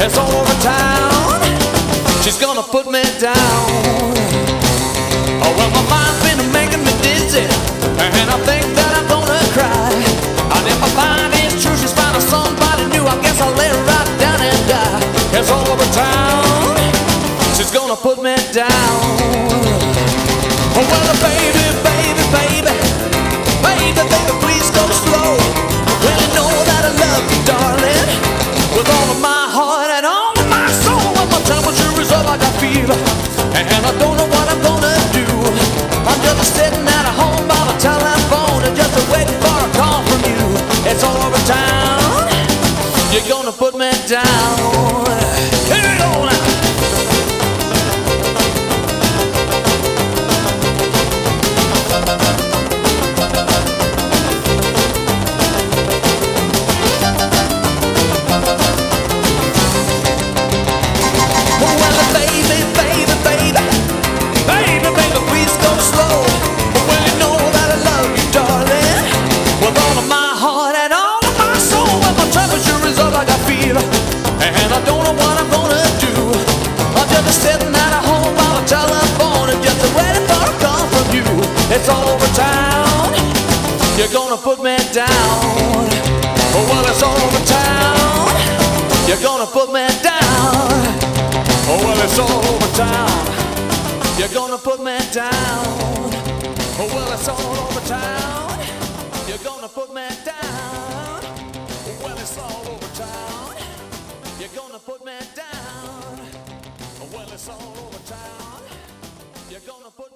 It's all over town. She's gonna put me down. Oh, well, my mind's been making me dizzy, and I think that I'm gonna cry. And if I find it's true, she's finding somebody new, I guess I'll lay her right down and die. It's all over town. She's gonna put me down. Oh, well, baby, baby, baby, baby, baby, please go slow. Well, you know that I love you, darling, with all of my heart and all of my soul. When my temperature is up, I got fever, and I don't know what I'm gonna do. I'm just sitting at home by the telephone and just waiting for a call from you. It's all over town. You're gonna put me down. Here it on now. And I don't know what I'm gonna do. I'm just sitting at home by the telephone and just waiting for a call from you. It's all over town. You're gonna put me down. Oh, well, it's all over town. You're gonna put me down. Oh, well, it's all over town. You're gonna put me down. Oh, well, it's all over town. You're gonna put me down. Oh, well, it's all over town. You're gonna put me down. Well, it's all over town. You're gonna put